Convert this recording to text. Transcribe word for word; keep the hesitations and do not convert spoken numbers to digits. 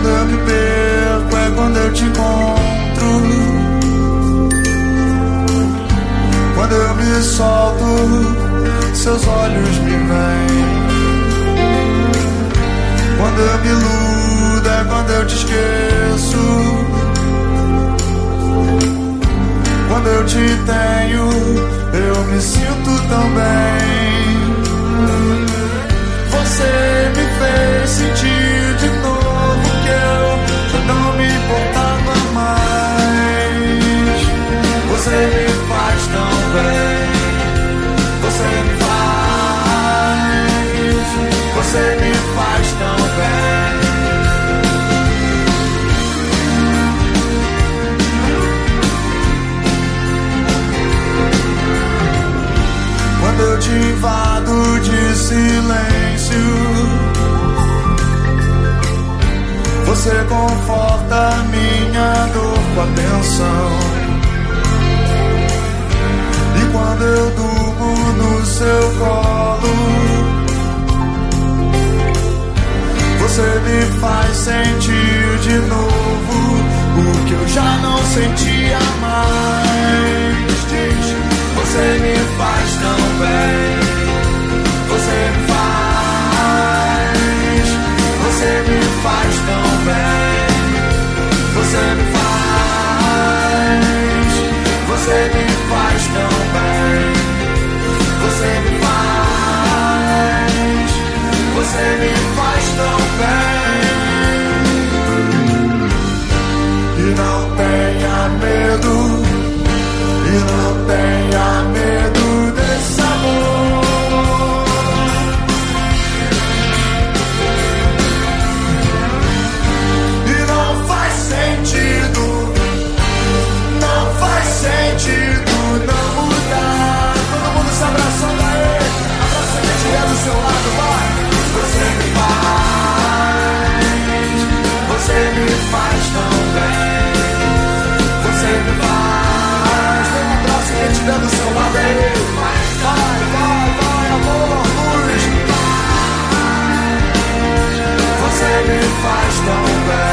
Quando eu me perco é quando eu te encontro. Quando eu me solto, seus olhos me veem. Quando eu me iludo é quando eu te esqueço. Quando eu te tenho, eu me sinto tão bem. Você me fez sentir de novo que eu já não me importava mais. Você me faz tão bem. Você me faz. Você me faz tão bem. Quando eu te invado de silêncio, você conforta minha dor com atenção. E quando eu durmo no seu colo, você me faz sentir de novo o que eu já não sentia mais. Diz, você me faz tão bem. Você me faz. Você me faz tão bem. Você me faz. Você me faz tão bem. Você me faz. Você me faz tão bem. E não tenha medo. E não tenha medo desse amor. E não faz sentido, não faz sentido não mudar. Todo mundo se abraçando aí. Abraça quem estiver do seu lado, vai. Você me faz. Você me faz tão bem. Você me faz. Quem estiver do seu lado aí, vai, vai, vai, amor, luz. Você me faz tão bem.